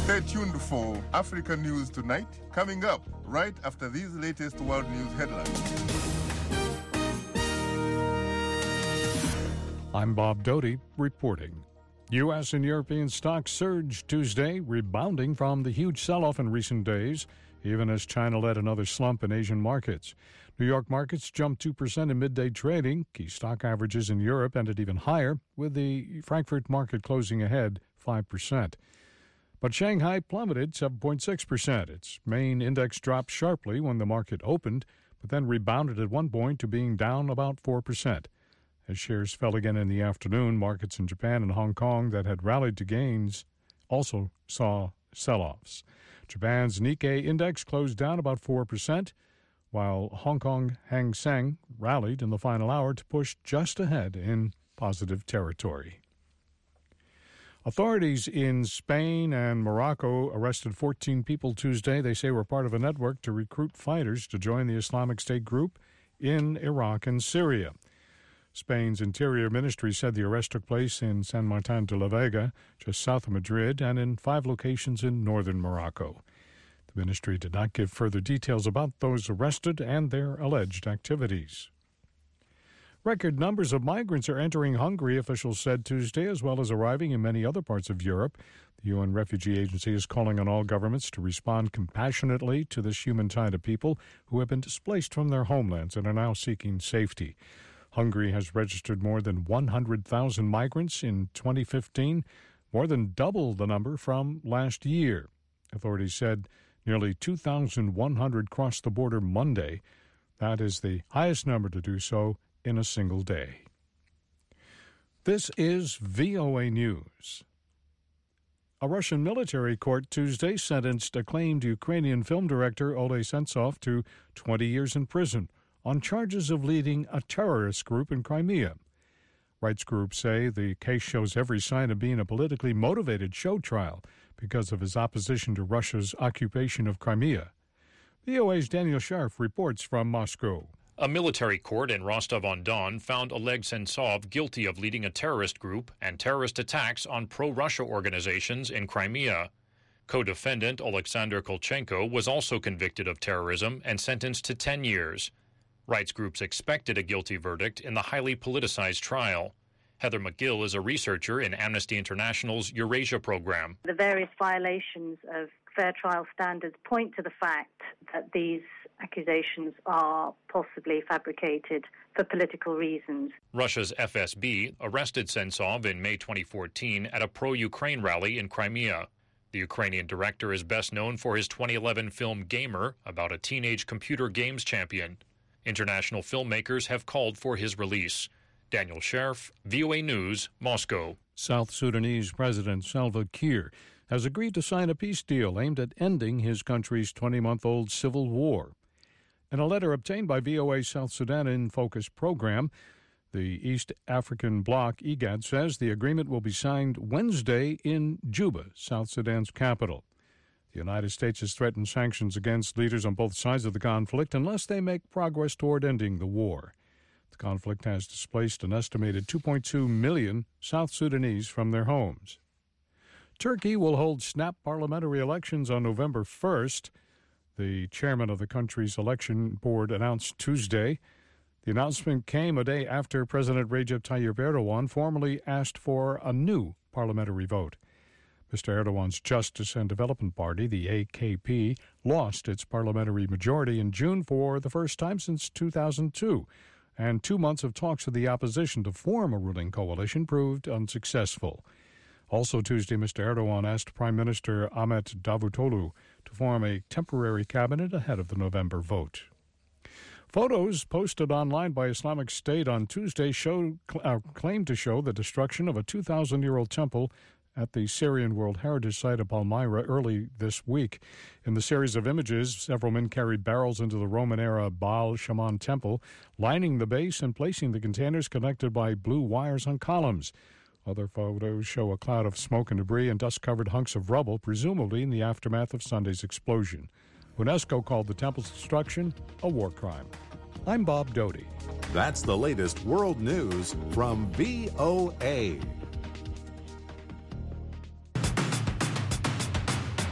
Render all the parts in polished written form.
Stay tuned for Africa News Tonight, coming up right after these latest world news headlines. I'm Bob Doty reporting. U.S. and European stocks surged Tuesday, rebounding from the huge sell-off in recent days, even as China led another slump in Asian markets. New York markets jumped 2% in midday trading. Key stock averages in Europe ended even higher, with the Frankfurt market closing ahead 5%. But Shanghai plummeted 7.6%. Its main index dropped sharply when the market opened, but then rebounded at one point to being down about 4%. As shares fell again in the afternoon, markets in Japan and Hong Kong that had rallied to gains also saw sell-offs. Japan's Nikkei index closed down about 4%, while Hong Kong Hang Seng rallied in the final hour to push just ahead in positive territory. Authorities in Spain and Morocco arrested 14 people Tuesday they say were part of a network to recruit fighters to join the Islamic State group in Iraq and Syria. Spain's Interior Ministry said the arrest took place in San Martin de la Vega, just south of Madrid, and in 5 locations in northern Morocco. The ministry did not give further details about those arrested and their alleged activities. Record numbers of migrants are entering Hungary, officials said Tuesday, as well as arriving in many other parts of Europe. The UN Refugee Agency is calling on all governments to respond compassionately to this human tide of people who have been displaced from their homelands and are now seeking safety. Hungary has registered more than 100,000 migrants in 2015, more than double the number from last year. Authorities said nearly 2,100 crossed the border Monday. That is the highest number to do so in a single day. This is VOA News. A Russian military court Tuesday sentenced acclaimed Ukrainian film director Oleh Sentsov to 20 years in prison on charges of leading a terrorist group in Crimea. Rights groups say the case shows every sign of being a politically motivated show trial because of his opposition to Russia's occupation of Crimea. VOA's Daniel Sharf reports from Moscow. A military court in Rostov-on-Don found Oleg Sentsov guilty of leading a terrorist group and terrorist attacks on pro-Russia organizations in Crimea. Co-defendant Alexander Kolchenko was also convicted of terrorism and sentenced to 10 years. Rights groups expected a guilty verdict in the highly politicized trial. Heather McGill is a researcher in Amnesty International's Eurasia program. The various violations of fair trial standards point to the fact that these accusations are possibly fabricated for political reasons. Russia's FSB arrested Sentsov in May 2014 at a pro-Ukraine rally in Crimea. The Ukrainian director is best known for his 2011 film Gamer, about a teenage computer games champion. International filmmakers have called for his release. Daniel Sharf, VOA News, Moscow. South Sudanese President Salva Kiir has agreed to sign a peace deal aimed at ending his country's 20-month-old civil war. In a letter obtained by VOA's South Sudan in Focus program, the East African Bloc, IGAD, says the agreement will be signed Wednesday in Juba, South Sudan's capital. The United States has threatened sanctions against leaders on both sides of the conflict unless they make progress toward ending the war. The conflict has displaced an estimated 2.2 million South Sudanese from their homes. Turkey will hold snap parliamentary elections on November 1st. The chairman of the country's election board announced Tuesday. The announcement came a day after President Recep Tayyip Erdogan formally asked for a new parliamentary vote. Mr. Erdogan's Justice and Development Party, the AKP, lost its parliamentary majority in June for the first time since 2002, and 2 months of talks with the opposition to form a ruling coalition proved unsuccessful. Also Tuesday, Mr. Erdogan asked Prime Minister Ahmet Davutoglu to form a temporary cabinet ahead of the November vote. Photos posted online by Islamic State on Tuesday claim to show the destruction of a 2,000-year-old temple at the Syrian World Heritage Site of Palmyra early this week. In the series of images, several men carried barrels into the Roman-era Baal Shaman temple, lining the base and placing the containers connected by blue wires on columns. Other photos show a cloud of smoke and debris and dust-covered hunks of rubble, presumably in the aftermath of Sunday's explosion. UNESCO called the temple's destruction a war crime. I'm Bob Doty. That's the latest world news from VOA.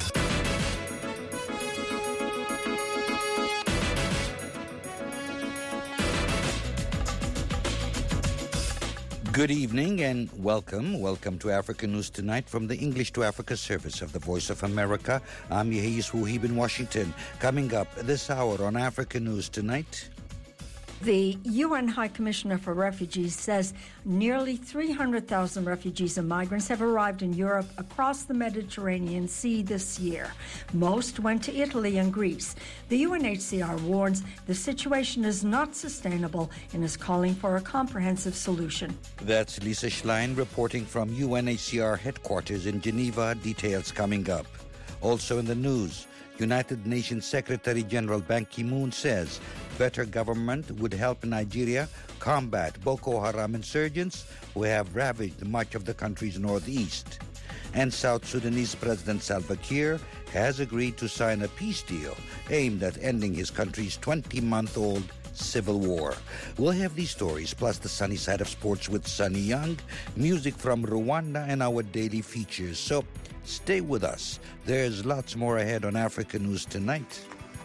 Good evening and welcome. Welcome to Africa News Tonight from the English to Africa service of the Voice of America. I'm Yehis Wuhib in Washington. Coming up this hour on Africa News Tonight. The UN High Commissioner for Refugees says nearly 300,000 refugees and migrants have arrived in Europe across the Mediterranean Sea this year. Most went to Italy and Greece. The UNHCR warns the situation is not sustainable and is calling for a comprehensive solution. That's Lisa Schlein reporting from UNHCR headquarters in Geneva. Details coming up. Also in the news, United Nations Secretary General Ban Ki-moon says better government would help Nigeria combat Boko Haram insurgents who have ravaged much of the country's northeast. And South Sudanese President Salva Kiir has agreed to sign a peace deal aimed at ending his country's 20-month-old civil war. We'll have these stories, plus the sunny side of sports with Sunny Young, music from Rwanda, and our daily features. So stay with us. There's lots more ahead on Africa News Tonight.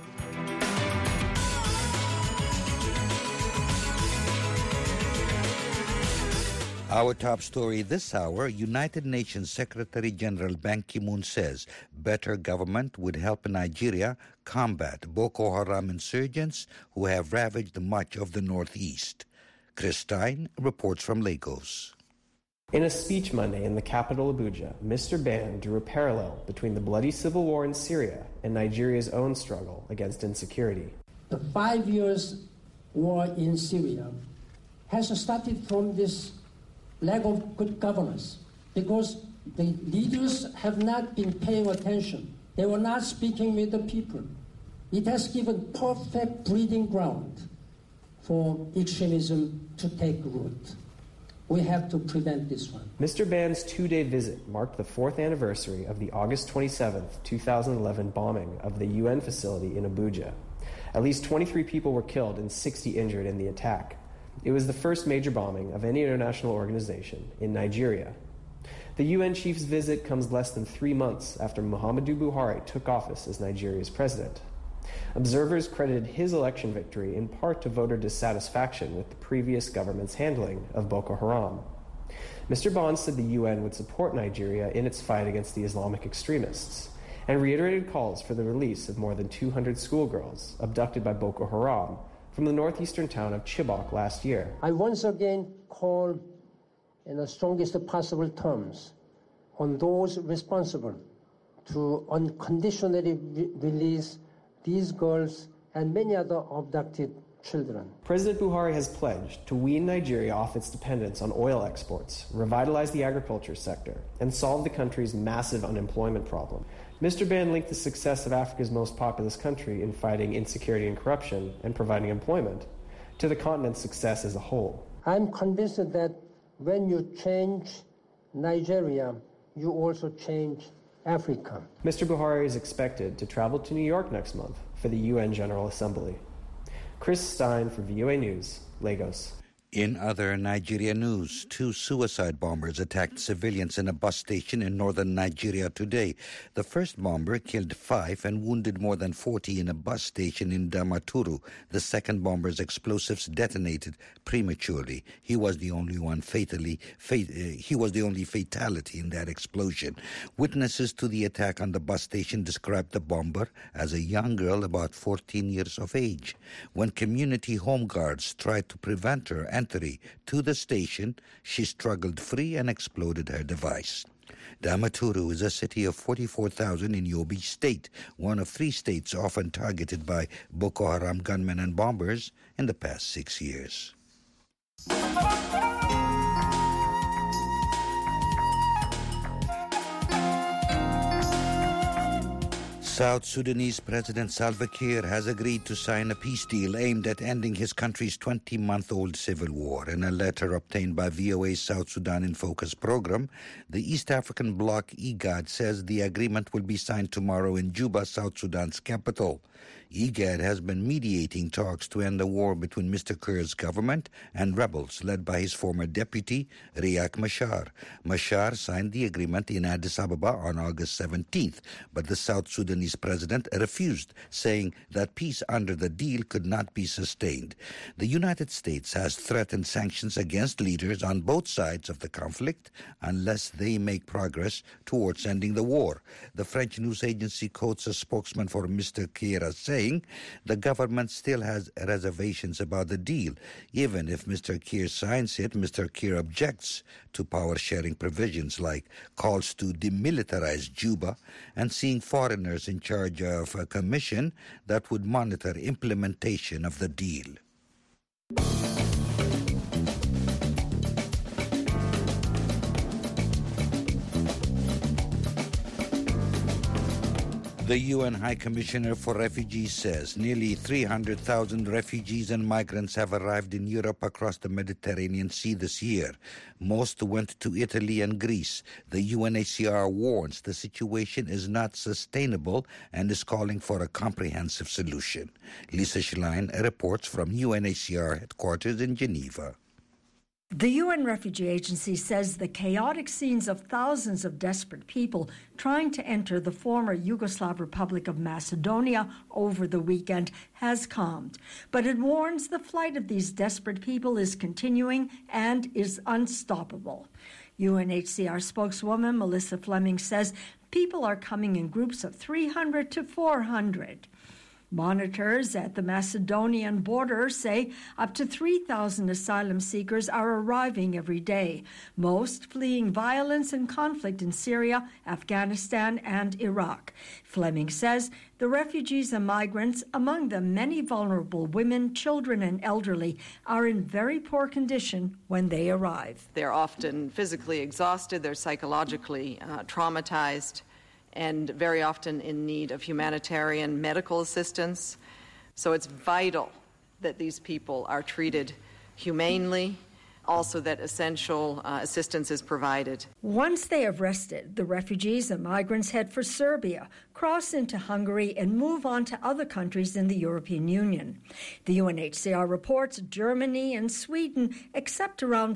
Our top story this hour, United Nations Secretary General Ban Ki-moon says better government would help Nigeria combat Boko Haram insurgents who have ravaged much of the northeast. Chris Stein reports from Lagos. In a speech Monday in the capital Abuja, Mr. Ban drew a parallel between the bloody civil war in Syria and Nigeria's own struggle against insecurity. The 5 years war in Syria has started from this lack of good governance because the leaders have not been paying attention. They were not speaking with the people. It has given perfect breeding ground for extremism to take root. We have to prevent this one. Mr. Ban's two-day visit marked the 4th anniversary of the August 27, 2011 bombing of the UN facility in Abuja. At least 23 people were killed and 60 injured in the attack. It was the first major bombing of any international organization in Nigeria. The UN chief's visit comes less than 3 months after Muhammadu Buhari took office as Nigeria's president. Observers credited his election victory in part to voter dissatisfaction with the previous government's handling of Boko Haram. Mr. Ban said the UN would support Nigeria in its fight against the Islamic extremists and reiterated calls for the release of more than 200 schoolgirls abducted by Boko Haram from the northeastern town of Chibok last year. I once again call in the strongest possible terms on those responsible to unconditionally release these girls and many other abducted children. President Buhari has pledged to wean Nigeria off its dependence on oil exports, revitalize the agriculture sector, and solve the country's massive unemployment problem. Mr. Ban linked the success of Africa's most populous country in fighting insecurity and corruption and providing employment to the continent's success as a whole. I'm convinced that when you change Nigeria, you also change Africa. Mr. Buhari is expected to travel to New York next month for the UN General Assembly. Chris Stein for VOA News, Lagos. In other Nigeria news, 2 suicide bombers attacked civilians in a bus station in northern Nigeria today. The first bomber killed 5 and wounded more than 40 in a bus station in Damaturu. The second bomber's explosives detonated prematurely. He was the only fatality in that explosion. Witnesses to the attack on the bus station described the bomber as a young girl about 14 years of age. When community home guards tried to prevent her entry to the station, she struggled free and exploded her device. Damaturu is a city of 44,000 in Yobe State, one of 3 states often targeted by Boko Haram gunmen and bombers in the past 6 years. South Sudanese President Salva Kiir has agreed to sign a peace deal aimed at ending his country's 20-month-old civil war. In a letter obtained by VOA's South Sudan in Focus program, the East African bloc IGAD says the agreement will be signed tomorrow in Juba, South Sudan's capital. IGAD has been mediating talks to end the war between Mr. Kiir's government and rebels led by his former deputy, Riek Machar. Machar signed the agreement in Addis Ababa on August 17th, but the South Sudanese Vice President refused, saying that peace under the deal could not be sustained. The United States has threatened sanctions against leaders on both sides of the conflict unless they make progress towards ending the war. The French news agency quotes a spokesman for Mr. Kiir as saying the government still has reservations about the deal. Even if Mr. Kiir signs it, Mr. Kiir objects to power-sharing provisions like calls to demilitarize Juba and seeing foreigners in charge of a commission that would monitor implementation of the deal. The UN High Commissioner for Refugees says nearly 300,000 refugees and migrants have arrived in Europe across the Mediterranean Sea this year. Most went to Italy and Greece. The UNHCR warns the situation is not sustainable and is calling for a comprehensive solution. Lisa Schlein reports from UNHCR headquarters in Geneva. The UN Refugee Agency says the chaotic scenes of thousands of desperate people trying to enter the former Yugoslav Republic of Macedonia over the weekend has calmed. But it warns the flight of these desperate people is continuing and is unstoppable. UNHCR spokeswoman Melissa Fleming says people are coming in groups of 300 to 400. Monitors at the Macedonian border say up to 3,000 asylum seekers are arriving every day, most fleeing violence and conflict in Syria, Afghanistan, and Iraq. Fleming says the refugees and migrants, among them many vulnerable women, children, and elderly, are in very poor condition when they arrive. They're often physically exhausted, they're psychologically traumatized, and very often in need of humanitarian medical assistance. So it's vital that these people are treated humanely, also that essential assistance is provided. Once they have rested, the refugees and migrants head for Serbia, cross into Hungary, and move on to other countries in the European Union. The UNHCR reports Germany and Sweden accept around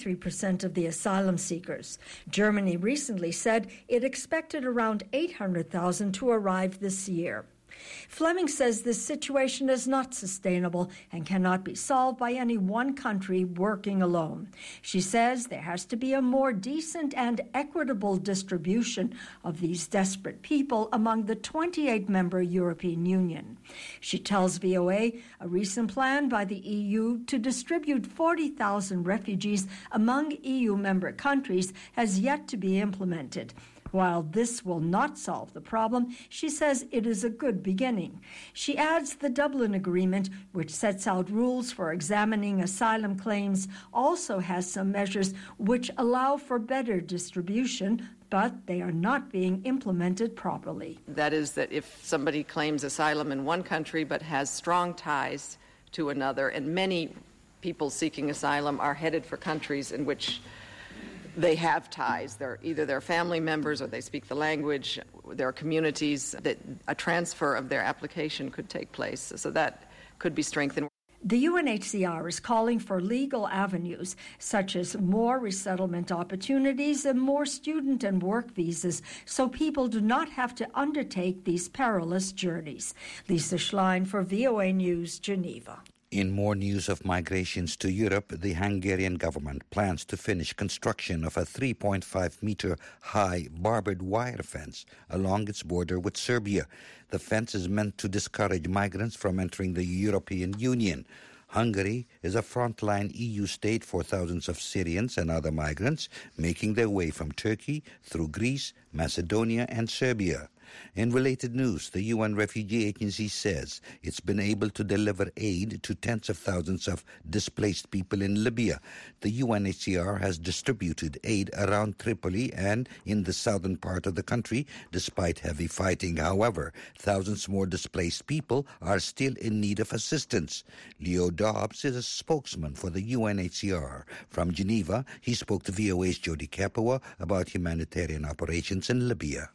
43% of the asylum seekers. Germany recently said it expected around 800,000 to arrive this year. Fleming says this situation is not sustainable and cannot be solved by any one country working alone. She says there has to be a more decent and equitable distribution of these desperate people among the 28-member European Union. She tells VOA a recent plan by the EU to distribute 40,000 refugees among EU member countries has yet to be implemented. While this will not solve the problem, she says it is a good beginning. She adds the Dublin Agreement, which sets out rules for examining asylum claims, also has some measures which allow for better distribution, but they are not being implemented properly. That is that if somebody claims asylum in one country but has strong ties to another, and many people seeking asylum are headed for countries in which they have ties. They're either their family members or they speak the language. There are communities that a transfer of their application could take place. So that could be strengthened. The UNHCR is calling for legal avenues, such as more resettlement opportunities and more student and work visas, so people do not have to undertake these perilous journeys. Lisa Schlein for VOA News, Geneva. In more news of migrations to Europe, the Hungarian government plans to finish construction of a 3.5-meter high barbed wire fence along its border with Serbia. The fence is meant to discourage migrants from entering the European Union. Hungary is a frontline EU state for thousands of Syrians and other migrants making their way from Turkey through Greece, Macedonia, and Serbia. In related news, the UN Refugee Agency says it's been able to deliver aid to tens of thousands of displaced people in Libya. The UNHCR has distributed aid around Tripoli and in the southern part of the country, despite heavy fighting. However, thousands more displaced people are still in need of assistance. Leo Dobbs is a spokesman for the UNHCR. From Geneva, he spoke to VOA's Jody Capua about humanitarian operations in Libya.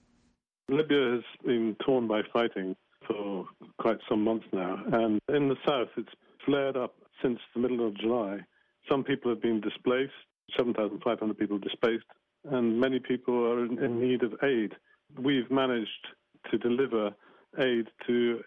Libya has been torn by fighting for quite some months now, and in the south it's flared up since the middle of July. Some people have been displaced, 7,500 people displaced, and many people are in need of aid. We've managed to deliver aid to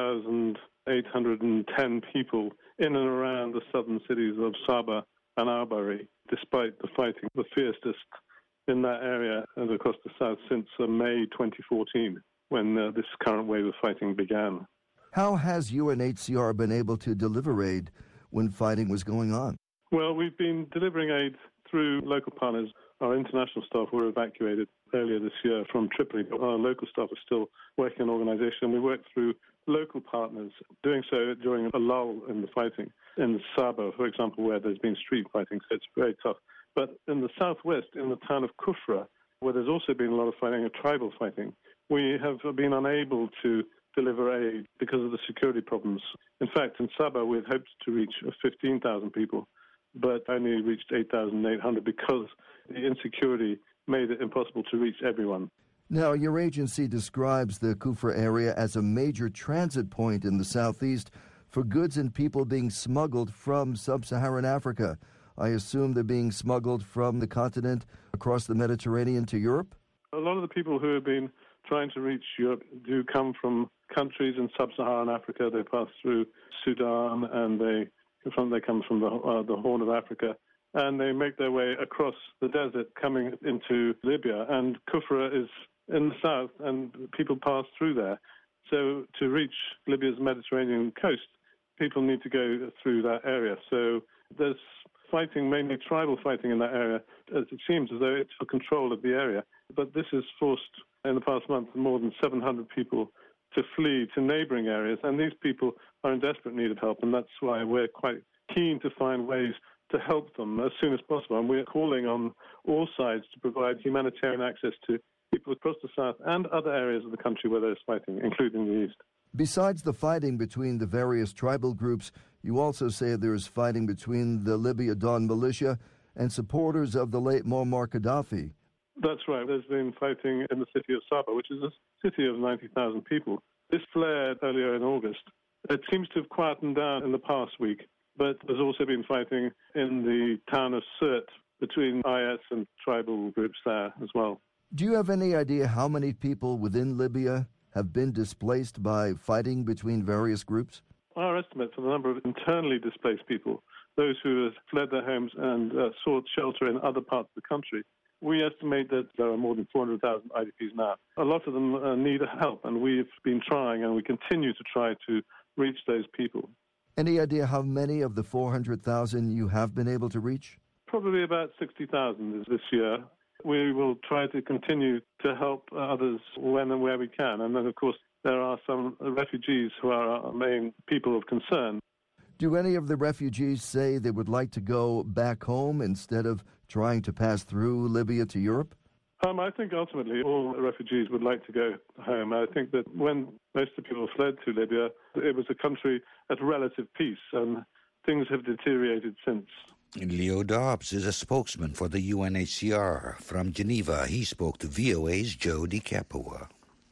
8,810 people in and around the southern cities of Sabah and Albari, despite the fighting, the fiercest in that area and across the south since May 2014, when this current wave of fighting began. How has UNHCR been able to deliver aid when fighting was going on? Well, we've been delivering aid through local partners. Our international staff were evacuated earlier this year from Tripoli, but our local staff are still working in organisation. We work through local partners, doing so during a lull in the fighting. In Sabah, for example, where there's been street fighting, so it's very tough. But in the southwest, in the town of Kufra, where there's also been a lot of fighting, tribal fighting, we have been unable to deliver aid because of the security problems. In fact, in Sabah, we had hoped to reach 15,000 people, but only reached 8,800 because the insecurity made it impossible to reach everyone. Now, your agency describes the Kufra area as a major transit point in the southeast for goods and people being smuggled from sub-Saharan Africa. I assume they're being smuggled from the continent across the Mediterranean to Europe? A lot of the people who have been trying to reach Europe do come from countries in sub-Saharan Africa. They pass through Sudan and they come from the Horn of Africa, and they make their way across the desert coming into Libya. And Kufra is in the south, and people pass through there. So to reach Libya's Mediterranean coast, people need to go through that area. So there's fighting, mainly tribal fighting in that area. It seems as though it's for control of the area. But this has forced, in the past month, more than 700 people to flee to neighbouring areas. And these people are in desperate need of help. And that's why we're quite keen to find ways to help them as soon as possible. And we're calling on all sides to provide humanitarian access to people across the south and other areas of the country where there's fighting, including the east. Besides the fighting between the various tribal groups, you also say there is fighting between the Libya Dawn militia and supporters of the late Muammar Gaddafi. That's right. There's been fighting in the city of Sabah, which is a city of 90,000 people. This flared earlier in August. It seems to have quietened down in the past week, but there's also been fighting in the town of Sirte between IS and tribal groups there as well. Do you have any idea how many people within Libya have been displaced by fighting between various groups? Our estimate for the number of internally displaced people, those who have fled their homes and sought shelter in other parts of the country, we estimate that there are more than 400,000 IDPs now. A lot of them need help, and we've been trying, and we continue to try to reach those people. Any idea how many of the 400,000 you have been able to reach? Probably about 60,000 this year. We will try to continue to help others when and where we can. And then, of course, there are some refugees who are our main people of concern. Do any of the refugees say they would like to go back home instead of trying to pass through Libya to Europe? I think ultimately all refugees would like to go home. I think that when most of the people fled to Libya, it was a country at relative peace, and things have deteriorated since. Leo Dobbs is a spokesman for the UNHCR. From Geneva, he spoke to VOA's Joe DiCapua.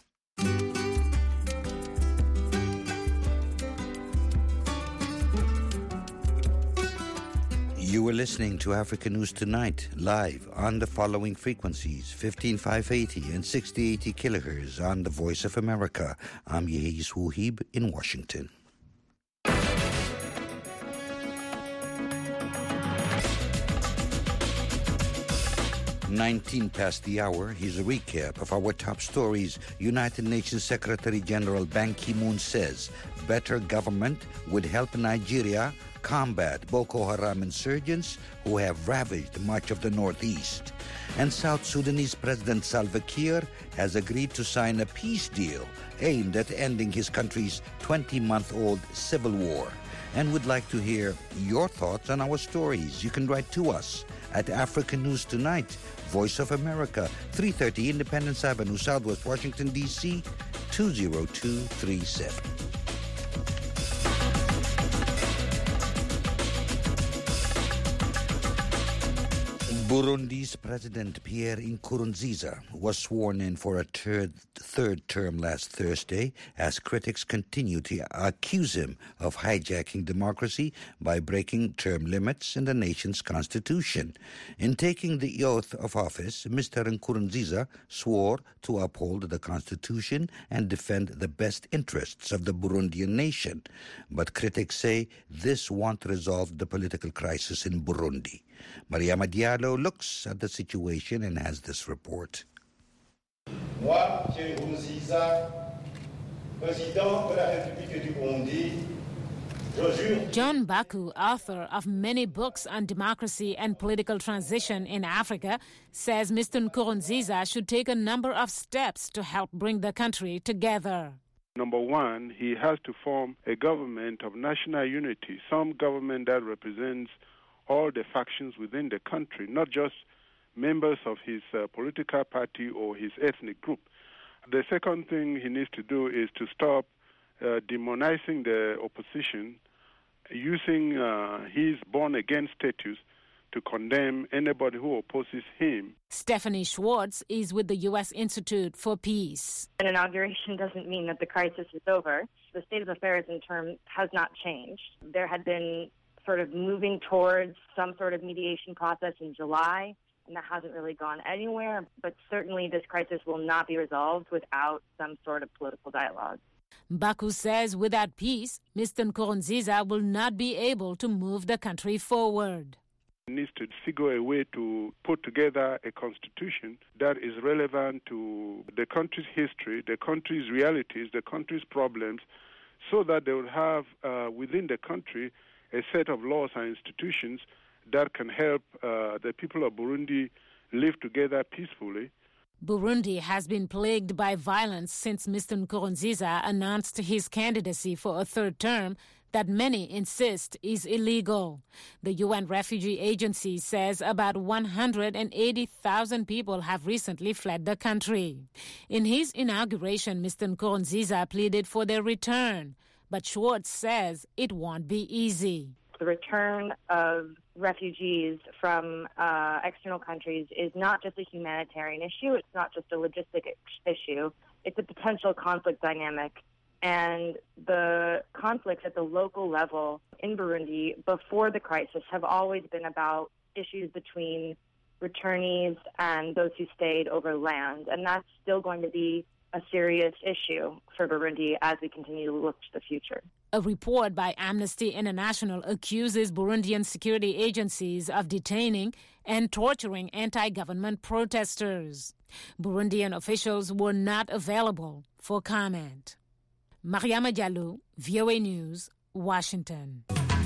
You are listening to Africa News Tonight, live on the following frequencies, 15580 and 6080 kilohertz on the Voice of America. I'm Yehis Wuhib in Washington. 19 past the hour. Here's a recap of our top stories. United Nations Secretary General Ban Ki-moon says better government would help Nigeria combat Boko Haram insurgents who have ravaged much of the northeast. And South Sudanese President Salva Kiir has agreed to sign a peace deal aimed at ending his country's 20-month-old civil war. And would like to hear your thoughts on our stories. You can write to us at Africa News Tonight, Voice of America, 330 Independence Avenue, Southwest Washington, D.C., 20237. Burundi's President Pierre Nkurunziza was sworn in for a third term last Thursday as critics continue to accuse him of hijacking democracy by breaking term limits in the nation's constitution. In taking the oath of office, Mr. Nkurunziza swore to uphold the constitution and defend the best interests of the Burundian nation. But critics say this won't resolve the political crisis in Burundi. Mariama Diallo looks at the situation and has this report. Moi, Pierre Nkurunziza, président de la République du Burundi, je jure. John Baku, author of many books on democracy and political transition in Africa, says Mr. Nkurunziza should take a number of steps to help bring the country together. Number one, he has to form a government of national unity, some government that represents all the factions within the country, not just members of his political party or his ethnic group. The second thing he needs to do is to stop demonizing the opposition, using his born-again status to condemn anybody who opposes him. Stephanie Schwartz is with the U.S. Institute for Peace. An inauguration doesn't mean that the crisis is over. The state of affairs in term has not changed. There had been sort of moving towards some sort of mediation process in July, and that hasn't really gone anywhere. But certainly this crisis will not be resolved without some sort of political dialogue. Baku says without peace, Mr. Nkurunziza will not be able to move the country forward. He needs to figure a way to put together a constitution that is relevant to the country's history, the country's realities, the country's problems, so that they will have within the country a set of laws and institutions that can help the people of Burundi live together peacefully. Burundi has been plagued by violence since Mr. Nkurunziza announced his candidacy for a third term that many insist is illegal. The UN Refugee Agency says about 180,000 people have recently fled the country. In his inauguration, Mr. Nkurunziza pleaded for their return, but Schwartz says it won't be easy. The return of refugees from external countries is not just a humanitarian issue. It's not just a logistic issue. It's a potential conflict dynamic. And the conflicts at the local level in Burundi before the crisis have always been about issues between returnees and those who stayed over land. And that's still going to be a serious issue for Burundi as we continue to look to the future. A report by Amnesty International accuses Burundian security agencies of detaining and torturing anti-government protesters. Burundian officials were not available for comment. Mariama Diallo, VOA News, Washington.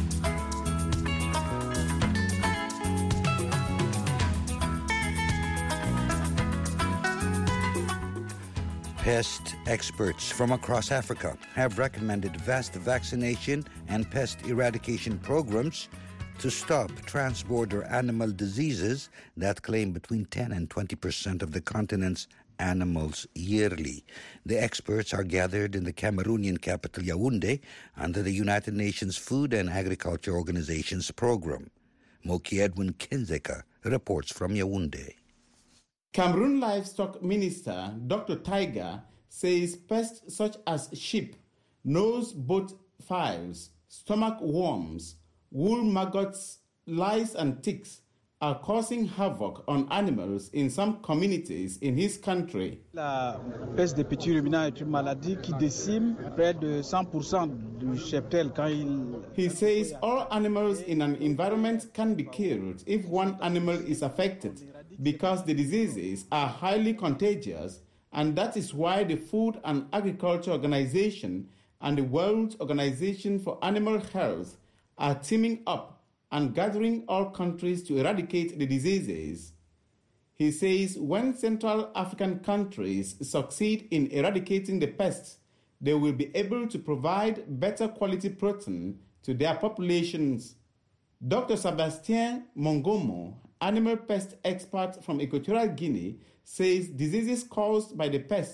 Pest experts from across Africa have recommended vast vaccination and pest eradication programs to stop transborder animal diseases that claim between 10 and 20% of the continent's animals yearly. The experts are gathered in the Cameroonian capital Yaoundé under the United Nations Food and Agriculture Organization's program. Moki Edwin Kenzeka reports from Yaoundé. Cameroon Livestock Minister Dr. Taiga says pests such as sheep, nose boat flies, stomach worms, wool maggots, lice and ticks are causing havoc on animals in some communities in his country. La peste des petits ruminants est une maladie qui décime près de 100% du cheptel quand il... He says all animals in an environment can be killed if one animal is affected because the diseases are highly contagious, and that is why the Food and Agriculture Organization and the World Organization for Animal Health are teaming up and gathering all countries to eradicate the diseases. He says when Central African countries succeed in eradicating the pests, they will be able to provide better quality protein to their populations. Dr. Sébastien Mongomo, animal pest expert from Equatorial Guinea, says diseases caused by the pests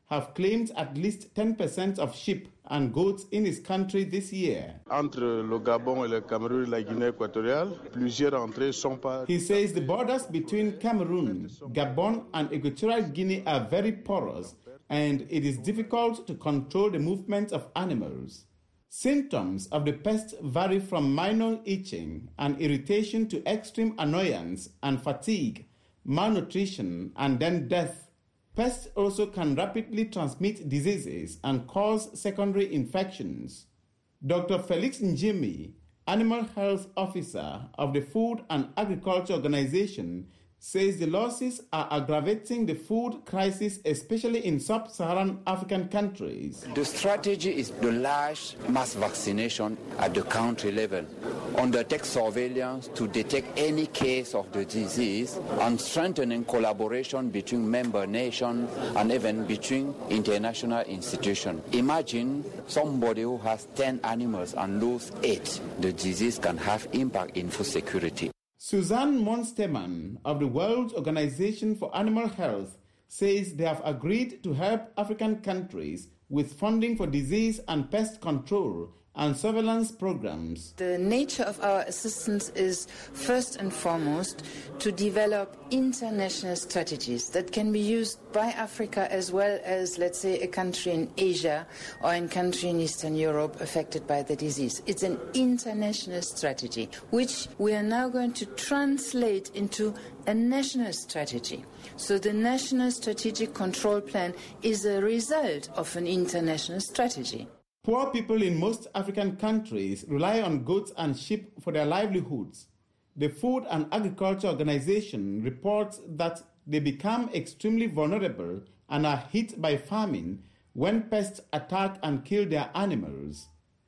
have claimed at least 10% of sheep and goats in his country this year. Entre le Gabon et le Cameroun et la Guinée équatoriale, plusieurs entrées sont pas... He says the borders between Cameroon, Gabon and Equatorial Guinea are very porous, and it is difficult to control the movement of animals. Symptoms of the pest vary from minor itching and irritation to extreme annoyance and fatigue, malnutrition, and then death. Pests also can rapidly transmit diseases and cause secondary infections. Dr. Felix Njimi, Animal Health Officer of the Food and Agriculture Organization, says the losses are aggravating the food crisis, especially in sub-Saharan African countries. The strategy is the large mass vaccination at the country level, undertake surveillance to detect any case of the disease, and strengthening collaboration between member nations and even between international institutions. Imagine somebody who has 10 animals and lose 8. The disease can have impact in food security. Suzanne Monsteman of the World Organization for Animal Health says they have agreed to help African countries with funding for disease and pest control and surveillance programs. The nature of our assistance is first and foremost to develop international strategies that can be used by Africa as well as, let's say, a country in Asia or a country in Eastern Europe affected by the disease. It's an international strategy, which we are now going to translate into a national strategy. So the National Strategic Control Plan is a result of an international strategy. Poor people in most African countries rely on goats and sheep for their livelihoods. The Food and Agriculture Organization reports that they become extremely vulnerable and are hit by famine when pests attack and kill their animals.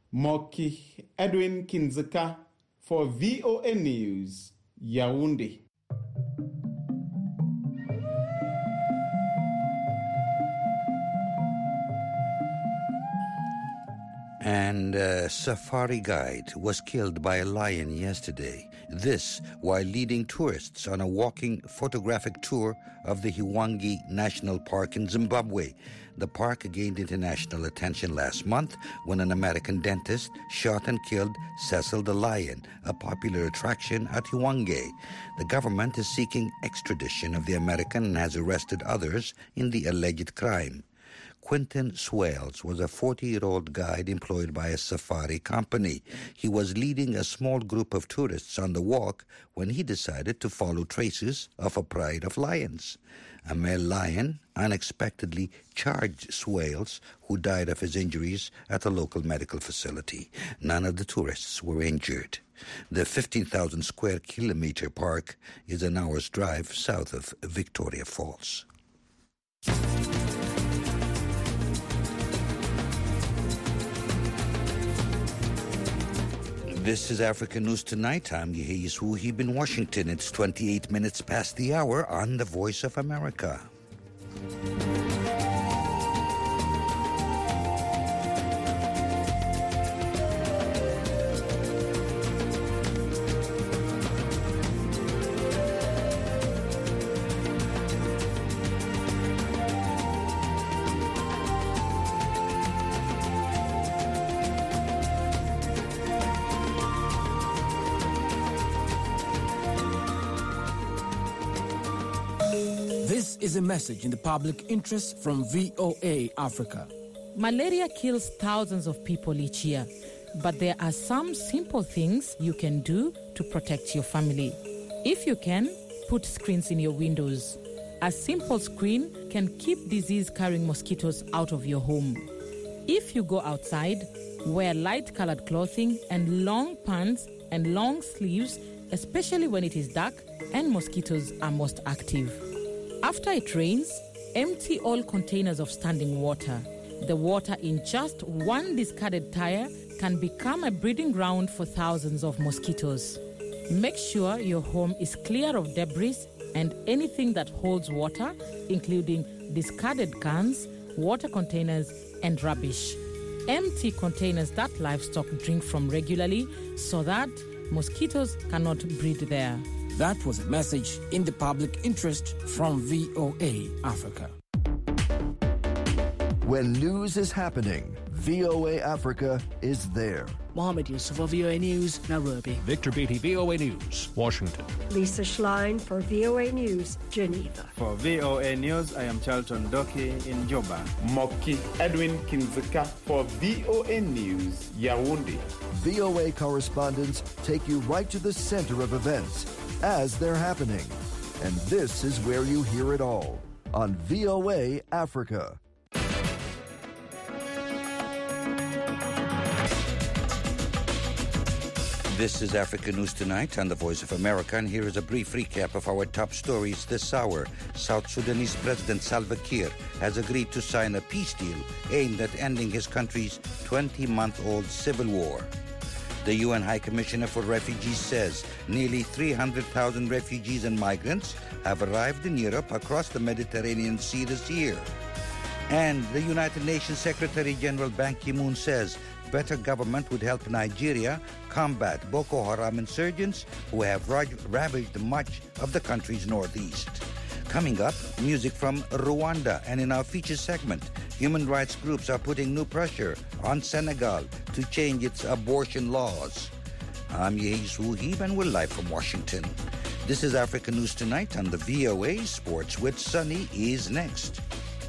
Moki Edwin Kinzeka for VOA News, Yaoundé. And a safari guide was killed by a lion yesterday. This while leading tourists on a walking photographic tour of the Hwange National Park in Zimbabwe. The park gained international attention last month when an American dentist shot and killed Cecil the lion, a popular attraction at Hwange. The government is seeking extradition of the American and has arrested others in the alleged crime. Quentin Swales was a 40-year-old guide employed by a safari company. He was leading a small group of tourists on the walk when he decided to follow traces of a pride of lions. A male lion unexpectedly charged Swales, who died of his injuries at a local medical facility. None of the tourists were injured. The 15,000 square kilometer park is an hour's drive south of Victoria Falls. This is Africa News Tonight. I'm Yehia Suhib in Washington. It's 28 minutes past the hour on the Voice of America. This is a message in the public interest from VOA Africa. Malaria kills thousands of people each year, but there are some simple things you can do to protect your family. If you can, put screens in your windows. A simple screen can keep disease-carrying mosquitoes out of your home. If you go outside, wear light-colored clothing and long pants and long sleeves, especially when it is dark and mosquitoes are most active. After it rains, empty all containers of standing water. The water in just one discarded tire can become a breeding ground for thousands of mosquitoes. Make sure your home is clear of debris and anything that holds water, including discarded cans, water containers, and rubbish. Empty containers that livestock drink from regularly so that mosquitoes cannot breed there. That was a message in the public interest from VOA Africa. When news is happening, VOA Africa is there. Mohammed Yusuf for VOA News, Nairobi. Victor Beatty, VOA News, Washington. Lisa Schlein for VOA News, Geneva. For VOA News, I am Charlton Doki in Juba. Moki Edwin Kinzika for VOA News, Yaoundé. VOA correspondents take you right to the center of events as they're happening. And this is where you hear it all on VOA Africa. This is Africa News Tonight on the Voice of America, and here is a brief recap of our top stories this hour. South Sudanese President Salva Kiir has agreed to sign a peace deal aimed at ending his country's 20-month-old civil war. The UN High Commissioner for Refugees says nearly 300,000 refugees and migrants have arrived in Europe across the Mediterranean Sea this year. And the United Nations Secretary General Ban Ki-moon says better government would help Nigeria combat Boko Haram insurgents who have ravaged much of the country's northeast. Coming up, music from Rwanda, and in our feature segment, human rights groups are putting new pressure on Senegal to change its abortion laws. I'm Yehiz Wuhib, and we're live from Washington. This is Africa News Tonight on the VOA. Sports with Sunny is next.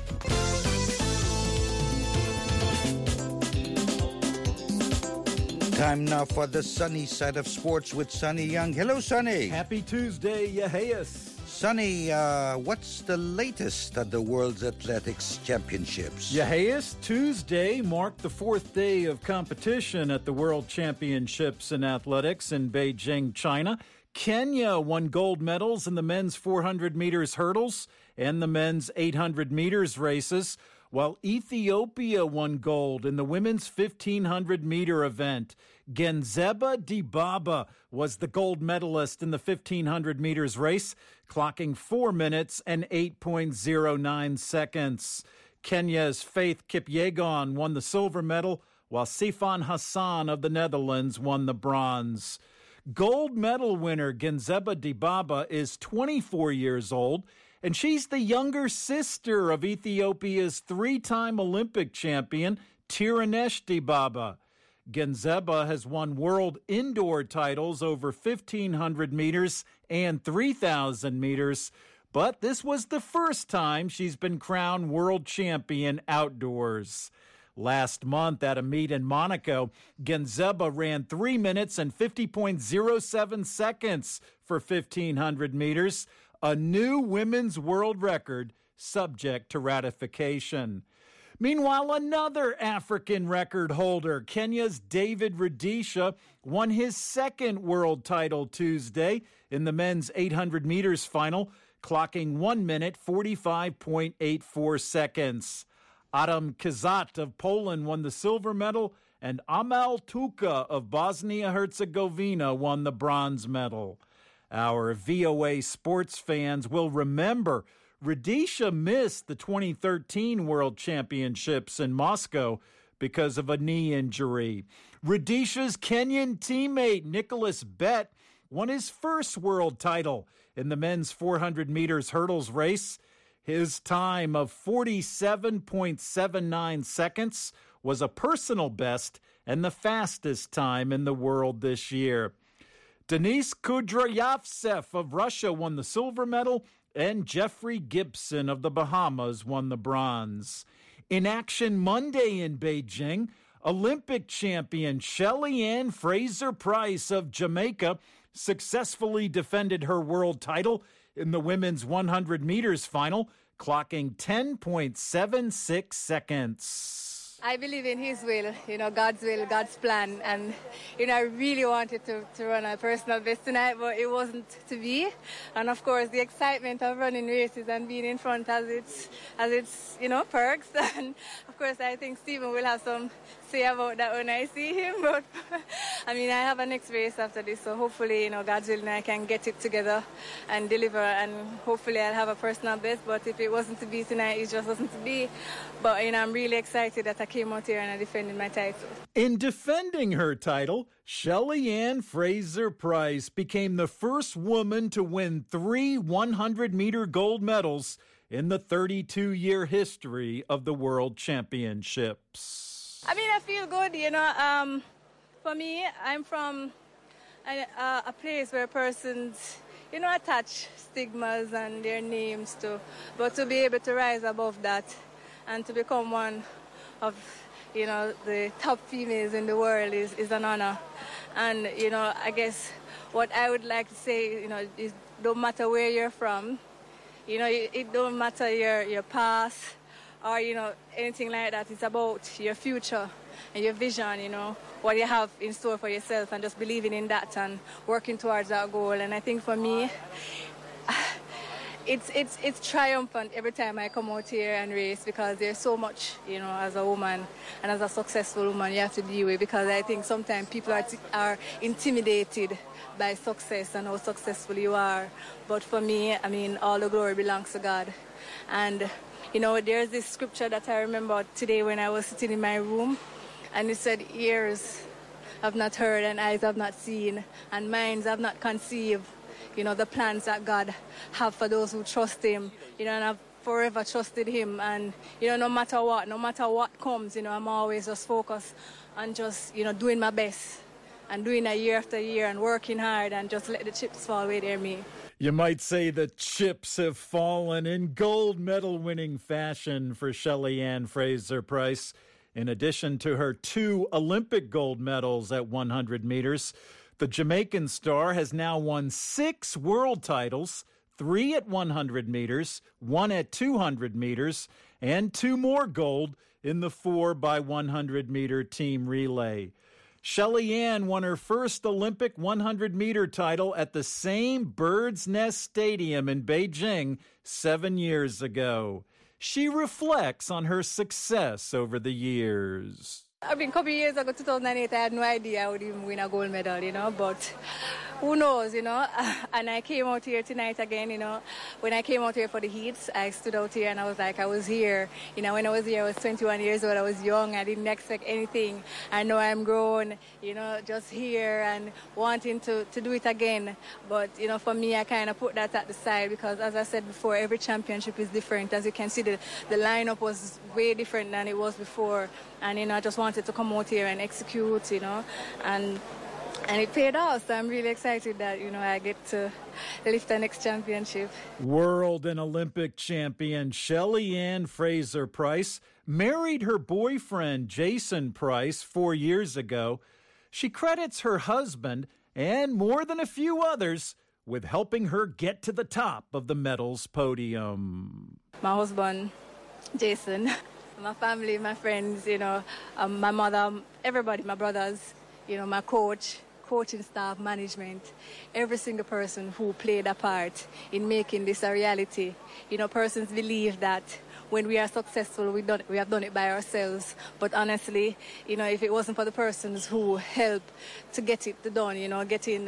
Time now for the sunny side of sports with Sonny Young. Hello, Sonny. Happy Tuesday, Yaheus. Sonny, what's the latest at the World's Athletics Championships? Yaheus, Tuesday marked the fourth day of competition at the World Championships in Athletics in Beijing, China. Kenya won gold medals in the men's 400 meters hurdles and the men's 800 meters races, while Ethiopia won gold in the women's 1,500-meter event. Genzeba Dibaba was the gold medalist in the 1,500 meters race, clocking 4 minutes and 8.09 seconds. Kenya's Faith Kipyegon won the silver medal, while Sifan Hassan of the Netherlands won the bronze. Gold medal winner Genzeba Dibaba is 24 years old, and she's the younger sister of Ethiopia's three-time Olympic champion, Tirunesh Dibaba. Genzeba has won world indoor titles over 1,500 meters and 3,000 meters, but this was the first time she's been crowned world champion outdoors. Last month at a meet in Monaco, Genzeba ran 3 minutes and 50.07 seconds for 1,500 meters, a new women's world record subject to ratification. Meanwhile, another African record holder, Kenya's David Rudisha, won his second world title Tuesday in the men's 800 meters final, clocking 1 minute 45.84 seconds. Adam Kazat of Poland won the silver medal, and Amal Tuka of Bosnia-Herzegovina won the bronze medal. Our VOA sports fans will remember Rudisha missed the 2013 World Championships in Moscow because of a knee injury. Rudisha's Kenyan teammate Nicholas Bett won his first world title in the men's 400 meters hurdles race. His time of 47.79 seconds was a personal best and the fastest time in the world this year. Denis Kudryavtsev of Russia won the silver medal, and Jeffrey Gibson of the Bahamas won the bronze. In action Monday in Beijing, Olympic champion Shelly-Ann Fraser-Pryce of Jamaica successfully defended her world title in the women's 100 meters final, clocking 10.76 seconds. I believe in His will, God's will, God's plan. And, I really wanted to run a personal best tonight, but it wasn't to be. And, of course, the excitement of running races and being in front has its perks. And, of course, I think Stephen will have some say about that when I see him. But, I have a next race after this, so hopefully, God's will, and I can get it together and deliver. And hopefully I'll have a personal best. But if it wasn't to be tonight, it just wasn't to be. But, I'm really excited that I came out here and I defended my title. In defending her title, Shelly-Ann Fraser-Pryce became the first woman to win 3 100-meter gold medals in the 32-year history of the World Championships. I mean, I feel good, you know. For me, I'm from a place where persons, you know, attach stigmas and their names to, but to be able to rise above that and to become one of, you know, the top females in the world is an honor. And, you know, I guess what I would like to say, you know, is don't matter where you're from, you know, it don't matter your past or, you know, anything like that. It's about your future and your vision, you know, what you have in store for yourself and just believing in that and working towards that goal. And I think for me, it's triumphant every time I come out here and race because there's so much, you know, as a woman and as a successful woman you have to deal with, because I think sometimes people are intimidated by success and how successful you are. But for me, I mean, all the glory belongs to God. And, you know, there's this scripture that I remember today when I was sitting in my room, and it said, ears have not heard and eyes have not seen and minds have not conceived, you know, the plans that God have for those who trust him, you know, and I've forever trusted him. And, you know, no matter what comes, you know, I'm always just focused on just, you know, doing my best and doing it year after year and working hard and just let the chips fall where they may. You might say the chips have fallen in gold medal winning fashion for Shelly-Ann Fraser-Pryce. In addition to her 2 Olympic gold medals at 100 meters, the Jamaican star has now won 6 world titles, 3 at 100 meters, 1 at 200 meters, and 2 more gold in the 4x100-meter team relay. Shelly-Ann won her first Olympic 100-meter title at the same Bird's Nest Stadium in Beijing 7 years ago. She reflects on her success over the years. I mean, a couple of years ago, 2008, I had no idea I would even win a gold medal, you know, but who knows, you know. And I came out here tonight again, you know. When I came out here for the heats, I stood out here and I was like, I was here. You know, when I was here, I was 21 years old. I was young. I didn't expect anything. I know I'm grown, you know, just here and wanting to do it again. But, you know, for me, I kind of put that at the side because, as I said before, every championship is different. As you can see, the lineup was way different than it was before. And, you know, I just wanted to come out here and execute, you know, and it paid off. So I'm really excited that, you know, I get to lift the next championship. World and Olympic champion Shelly-Ann Fraser-Pryce married her boyfriend Jason Price 4 years ago. She credits her husband and more than a few others with helping her get to the top of the medals podium. My husband, Jason, my family, my friends, you know, my mother, everybody, my brothers, you know, my coaching staff, management, every single person who played a part in making this a reality. You know, persons believe that when we are successful, we have done it by ourselves. But honestly, you know, if it wasn't for the persons who helped to get it done, you know, getting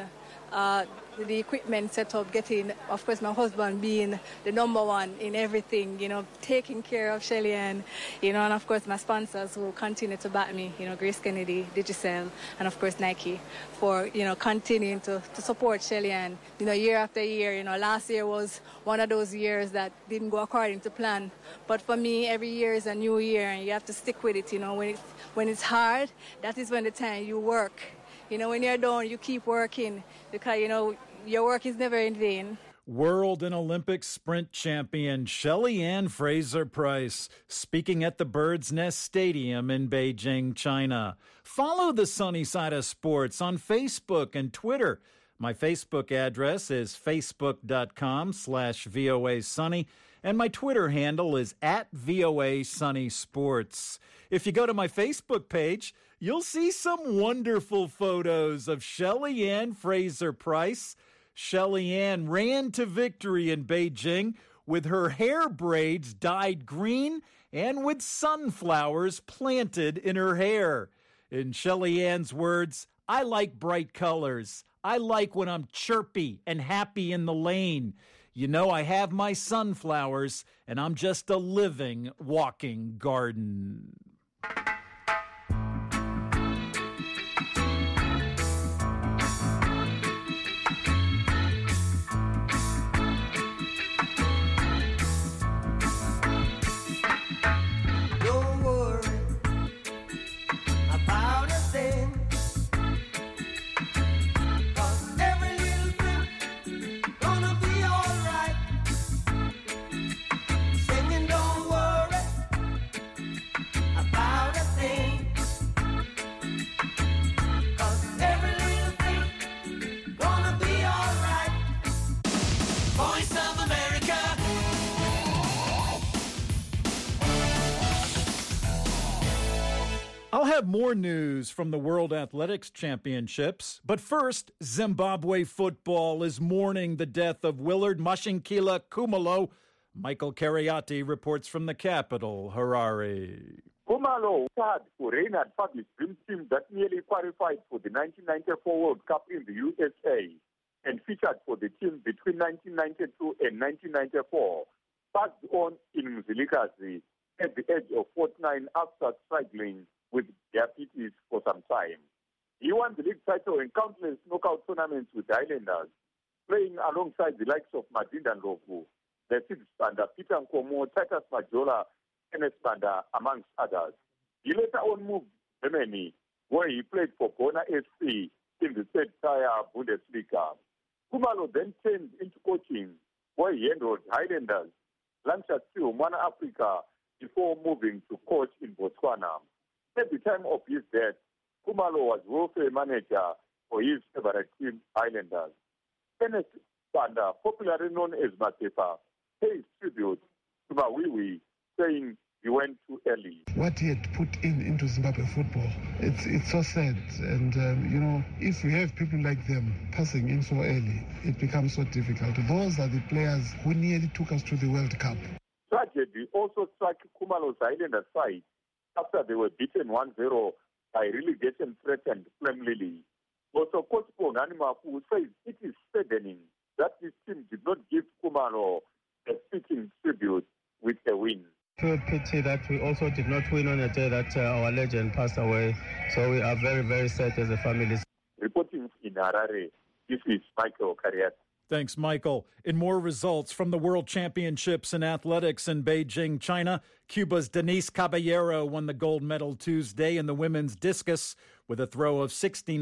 the equipment set up, getting, of course, my husband being the number one in everything, you know, taking care of Shelly-Ann, you know, and of course my sponsors who continue to back me, you know, Grace Kennedy, Digicel, and of course Nike, for, you know, continuing to support Shelly-Ann, you know, year after year. You know, last year was one of those years that didn't go according to plan. But for me, every year is a new year and you have to stick with it, you know. When it's hard, that is when the time you work. You know, when you're done, you keep working because, you know, your work is never in vain. World and Olympic sprint champion Shelly-Ann Fraser-Pryce speaking at the Bird's Nest Stadium in Beijing, China. Follow the Sunny Side of Sports on Facebook and Twitter. My Facebook address is facebook.com/VOA-Sunny, and my Twitter handle is @VOA-Sunny-Sports. If you go to my Facebook page, you'll see some wonderful photos of Shelly-Ann Fraser-Pryce. Shelly-Ann ran to victory in Beijing with her hair braids dyed green and with sunflowers planted in her hair. In Shelly-Ann's words, I like bright colors. I like when I'm chirpy and happy in the lane. You know, I have my sunflowers, and I'm just a living, walking garden. I'll have more news from the World Athletics Championships. But first, Zimbabwe football is mourning the death of Willard Mashinkila Khumalo. Michael Cariati reports from the capital, Harare. Khumalo starred for Reinhard Fabi's dream team that nearly qualified for the 1994 World Cup in the USA and featured for the team between 1992 and 1994. Passed on in Mzilikazi at the age of 49 after struggling with diabetes for some time. He won the league title in countless knockout tournaments with the Islanders, playing alongside the likes of Madinda Ndlovu, the sixth Banda, Peter Nkomo, Titus Majola, Ernest Banda, amongst others. He later on moved to Germany, where he played for Bona SC in the third-tier Bundesliga. Khumalo then turned into coaching, where he handled Highlanders, Lancia Steel, Mana Africa, before moving to coach in Botswana. At the time of his death, Khumalo was welfare manager for his favorite team, Highlanders. Ernest Banda, popularly known as Matepa, pays tribute to Mawiwi, saying he went too early. What he had put into Zimbabwe football, it's so sad. And, if we have people like them passing in so early, it becomes so difficult. Those are the players who nearly took us to the World Cup. Tragedy also struck Khumalo's Islander side after they were beaten 1-0 by relegation-threatened Flem Lily. Also, Coach Bongani Mafu says it is saddening that this team did not give Khumalo a fitting tribute with a win. It's a pity that we also did not win on the day that our legend passed away. So we are very, very sad as a family. Reporting in Harare, this is Michael Cariat. Thanks, Michael. In more results from the World Championships in athletics in Beijing, China, Cuba's Denise Caballero won the gold medal Tuesday in the women's discus with a throw of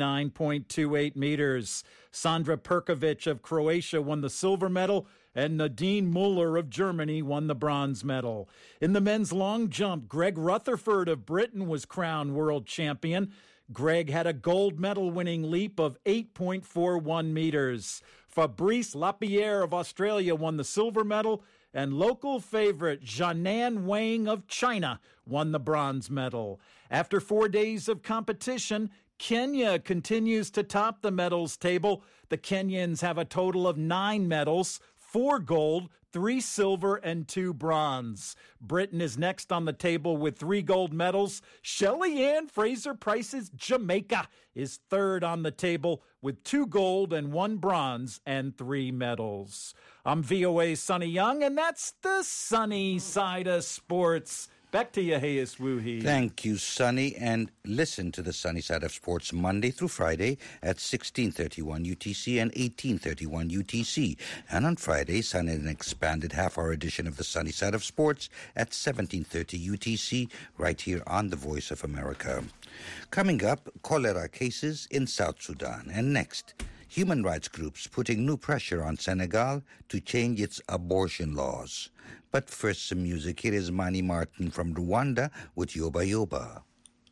69.28 meters. Sandra Perkovic of Croatia won the silver medal, and Nadine Muller of Germany won the bronze medal. In the men's long jump, Greg Rutherford of Britain was crowned world champion. Greg had a gold medal-winning leap of 8.41 meters. Fabrice Lapierre of Australia won the silver medal, and local favorite Jianan Wang of China won the bronze medal. After 4 days of competition, Kenya continues to top the medals table. The Kenyans have a total of 9 medals, 4 gold, 3 silver, and 2 bronze. Britain is next on the table with 3 gold medals. Shelly-Ann Fraser-Pryce's Jamaica is third on the table with 2 gold and 1 bronze and 3 medals. I'm VOA's Sonny Young, and that's the sunny side of sports. Back to you, Hayes Woohee. Thank you, Sonny. And listen to the Sunny Side of Sports Monday through Friday at 16:31 UTC and 18:31 UTC. And on Fridays, on an expanded half-hour edition of the Sunny Side of Sports at 17:30 UTC, right here on the Voice of America. Coming up, cholera cases in South Sudan. And next, human rights groups putting new pressure on Senegal to change its abortion laws. But first, some music. Here is Manny Martin from Rwanda with Yoba Yoba.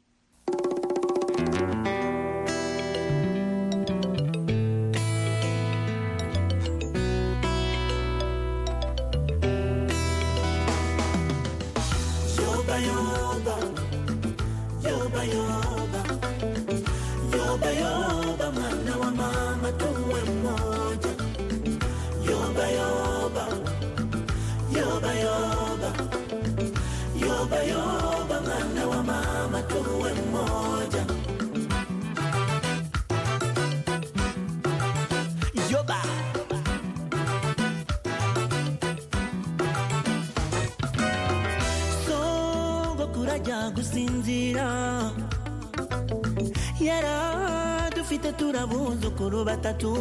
Yoba Yoba, Yoba Yoba, Yoba Yoba, mwana wa mama tuwe mmoja. Yoba Yoba, Yoba Yoba, Yoba Yoba, mwana wa mama tuwe mmoja. Yoba. Sogokuru ajya gusinzira, yaradufite turabuzukuru batatu,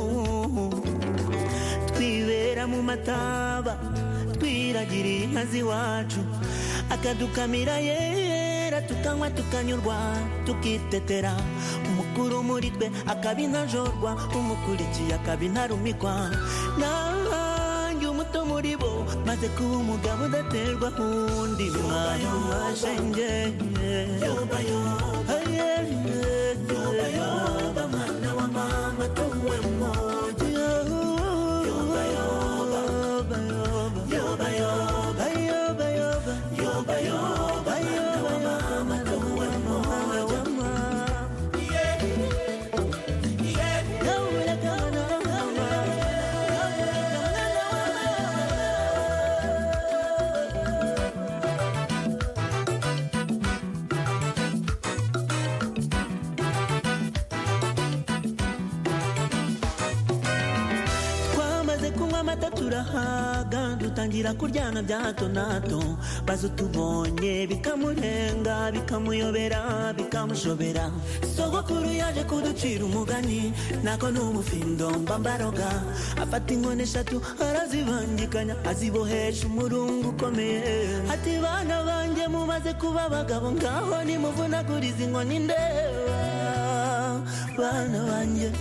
twibera mu mataba, twiragiriye inka z'iwacu, akadukamira yera, tukanywa tukanyurwa, tukitetera, umukuru muri twe akaba intajorwa, umukurikiye akaba intarumikwa, nanjye umuto muri bo maze kuba umugabo udaterwa undi mwana washenge. Yoba yoba, yoba yoba, mwana wa mama tuwe mmoja. Yoba yoba, yoba yoba, yoba yoba, yoba yoba, mwana wa mama tuwe mmoja. turahaga dutangira kuryana bya hato na hato bazo tubonye bikamurenga bikamuyobera bikamushobera sogokuru yaje kuducira umugani nako n'umufindo mbambaroga afata inkoni eshatu arazibangikanya azibohesha umurungu ukomeye ati bana banjye mumaze kuba abagabo ngaho nimuvunaguriza inkoni ndeba bana banjye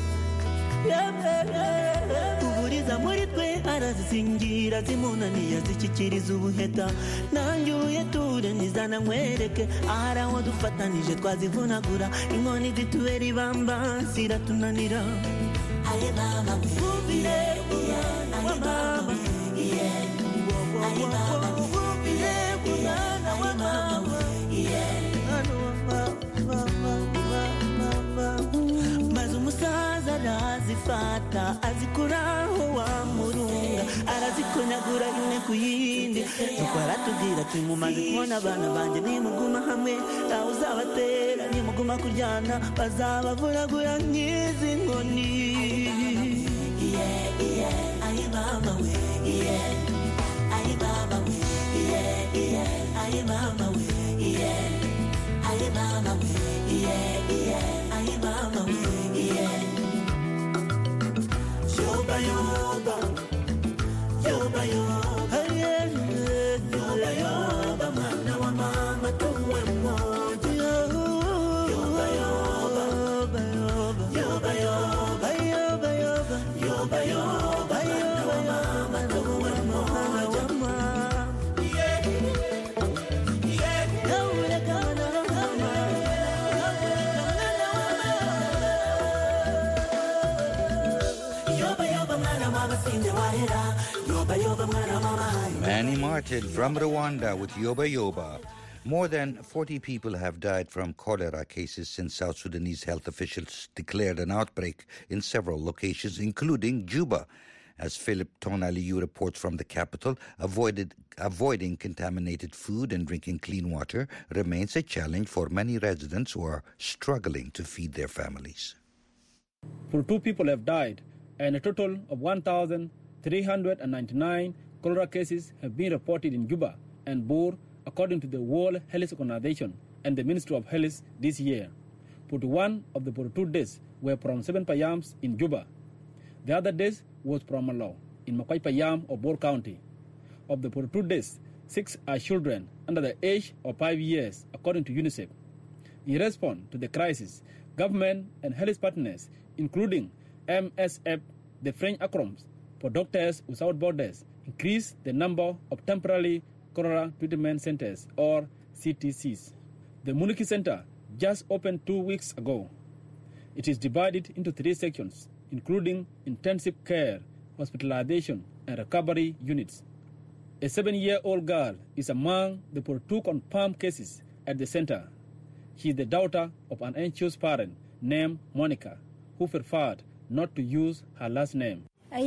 uburiza muri twe arazisingira zimunaniye zishyikiriza ubuheta nanjye uyeture nizana nkwereke ahari aho dufatanije twazivunagura inkoni zitubera ibamba ziratunanira aye mama wumvire aye mama aye mama wumvire mwana wa mama maze umusaza arazifata azikuraho wamurunga arazikonyagura rimwe ku yindi nuko aratubwira ati mumaze kubona abana banjye nimuguma hamwe ntawe uzabatera nimuguma kuryana bazabavunagura nk'izi nkoni aye mama we aye mama we aye mama we aye mama we aye mama we yoba yoba yoba yoba yoba yoba mwana wa mama tuwe mmoja yoba yoba yoba yoba yoba yoba yoba yoba yoba mwana wa mama tuwe mmoja Manny Martin from Rwanda with Yoba Yoba. More than 40 people have died from cholera cases since South Sudanese health officials declared an outbreak in several locations, including Juba. As Philip Tonaliu reports from the capital, avoiding contaminated food and drinking clean water remains a challenge for many residents who are struggling to feed their families. 2 people have died, and a total of 1,399 cholera cases have been reported in Juba and Bor, according to the World Health Organization and the Ministry of Health this year. 41 of the 42 deaths were from 7 Payams in Juba. The other death was from Malaw in Makwai Payam of Bor County. Of the 42 deaths, 6 are children under the age of 5 years, according to UNICEF. In response to the crisis, government and health partners, including MSF, the French acronyms for Doctors Without Borders, increased the number of temporary cholera treatment centers, or CTCs. The Muniki Center just opened 2 weeks ago. It is divided into 3 sections, including intensive care, hospitalization, and recovery units. A 7-year-old girl is among the 42 confirmed cases at the center. She is the daughter of an anxious parent named Monica, who preferred not to use her last name.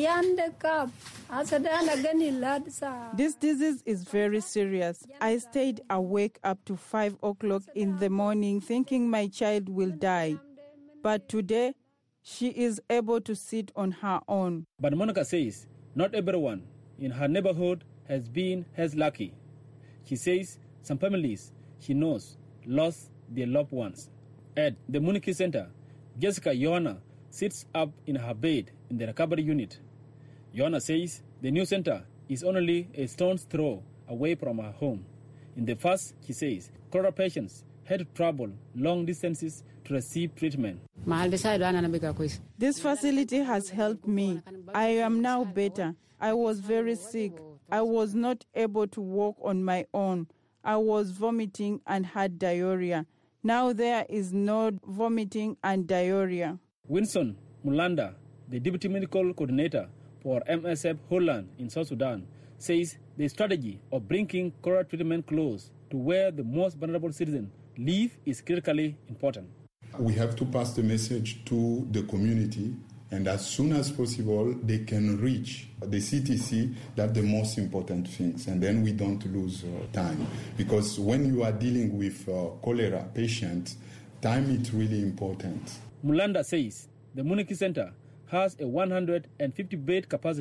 This disease is very serious. I stayed awake up to 5 o'clock in the morning thinking my child will die. But today, she is able to sit on her own. But Monica says not everyone in her neighborhood has been as lucky. She says some families she knows lost their loved ones. At the Muniki Center, Jessica Johanna sits up in her bed in the recovery unit. Johanna says the new center is only a stone's throw away from her home. In the past, she says, cholera patients had to travel long distances to receive treatment. This facility has helped me. I am now better. I was very sick. I was not able to walk on my own. I was vomiting and had diarrhea. Now there is no vomiting and diarrhea. Winston Mulanda, the Deputy Medical Coordinator for MSF Holland in South Sudan, says the strategy of bringing cholera treatment close to where the most vulnerable citizens live is critically important. We have to pass the message to the community, and as soon as possible they can reach the CTC. That's the most important things, and then we don't lose time, because when you are dealing with cholera patients, time is really important. Mulanda says the Muniki Center has a 150-bed capacity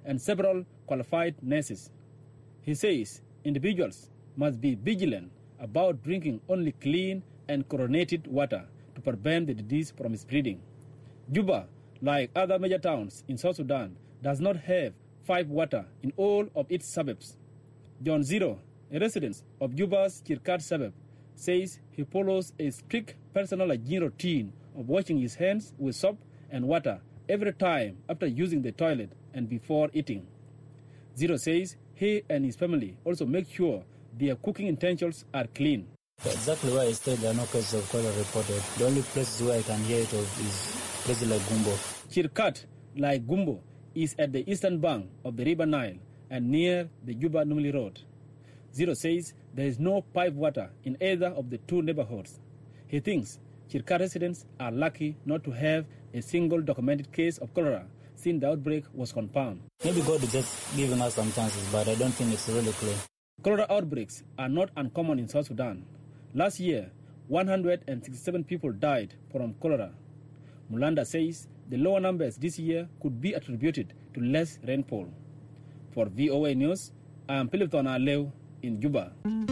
and several qualified nurses. He says individuals must be vigilant about drinking only clean and chlorinated water to prevent the disease from spreading. Juba, like other major towns in South Sudan, does not have pipe water in all of its suburbs. John Zero, a resident of Juba's Kirkat suburb, says he follows a strict personal hygiene routine of washing his hands with soap and water every time after using the toilet and before eating. Zero says he and his family also make sure their cooking utensils are clean. Exactly where I stay, there are no cases of cholera reported. The only places where I can hear it of is places like Gumbo. Kirkat, like Gumbo, is at the eastern bank of the River Nile and near the Juba-Numili Road. Zero says there is no pipe water in either of the two neighborhoods. He thinks Kirkat residents are lucky not to have a single documented case of cholera since the outbreak was confirmed. Maybe God is just giving us some chances, but I don't think it's really clear. Cholera outbreaks are not uncommon in South Sudan. Last year, 167 people died from cholera. Mulanda says the lower numbers this year could be attributed to less rainfall. For VOA News, I am Philip Tonaleu in Juba.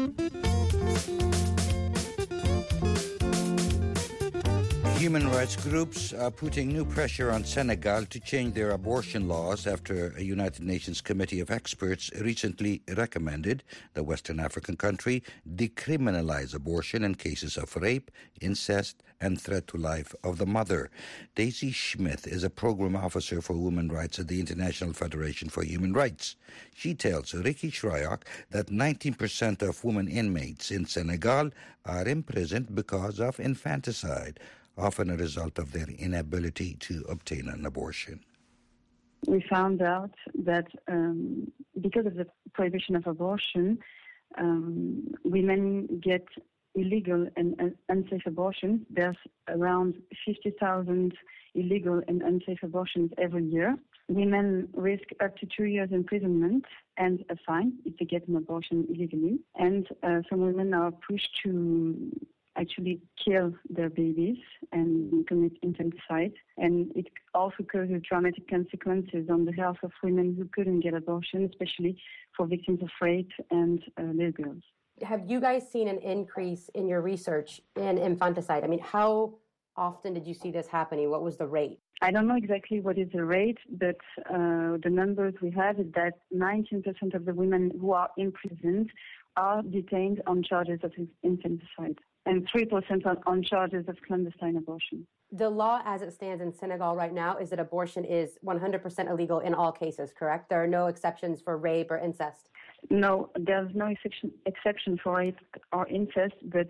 Human rights groups are putting new pressure on Senegal to change their abortion laws after a United Nations committee of experts recently recommended the Western African country decriminalize abortion in cases of rape, incest, and threat to life of the mother. Daisy Schmidt is a program officer for women's rights at the International Federation for Human Rights. She tells Ricky Shryock that 19% of women inmates in Senegal are imprisoned because of infanticide, often a result of their inability to obtain an abortion. We found out that because of the prohibition of abortion, women get illegal and unsafe abortions. There's around 50,000 illegal and unsafe abortions every year. Women risk up to 2 years imprisonment and a fine if they get an abortion illegally. And some women are pushed to actually kill their babies and commit infanticide. And it also causes dramatic consequences on the health of women who couldn't get abortion, especially for victims of rape and little girls. Have you guys seen an increase in your research in infanticide? I mean, how often did you see this happening? What was the rate? I don't know exactly what is the rate, but the numbers we have is that 19% of the women who are imprisoned are detained on charges of infanticide, and 3% on charges of clandestine abortion. The law as it stands in Senegal right now is that abortion is 100% illegal in all cases, correct? There are no exceptions for rape or incest? No, there's no exception for rape or incest, but